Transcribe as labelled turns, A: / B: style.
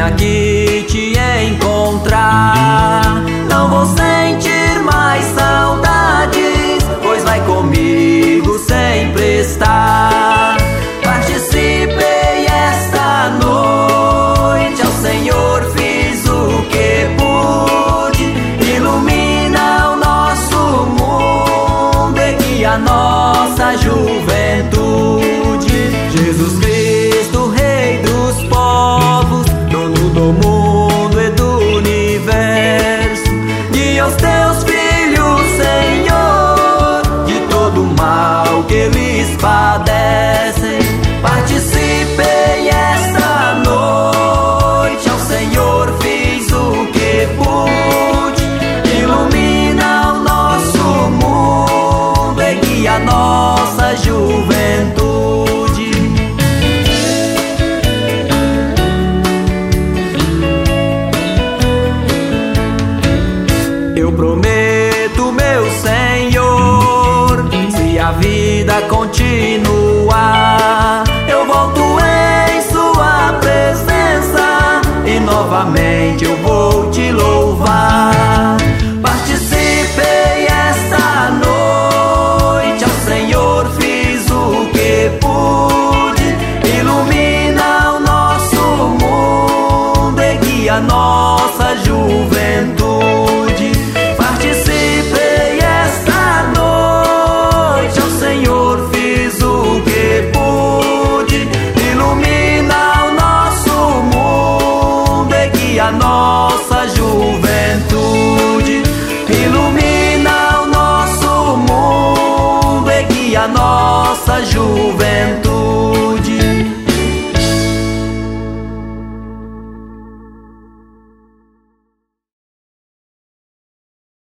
A: aqui te encontrar. Não vou sentir mais saudades, pois vai comigo sempre estar. Participei esta noite, ao Senhor fiz o que pude. Ilumina o nosso mundo e guia a nossa juventude. Jesus Cristo, Rei dos povos, dono do mundo e do universo, guia os teus filhos, Senhor, de todo o mal que eles padecem. Participei esta noite, ao Senhor fiz o que pude. Ilumina o nosso mundo e guia a nossa juventude. Eu prometo, meu Senhor, se a vida continuar, eu volto em sua presença e novamente eu vou te louvar. Participei esta noite, ao Senhor fiz o que pude. Ilumina o nosso mundo e guia a nossa juventude. Participei esta noite, ao Senhor fiz o que pude. Ilumina o nosso mundo e guia a nossa juventude. Ilumina o nosso mundo e guia a nossa juventude.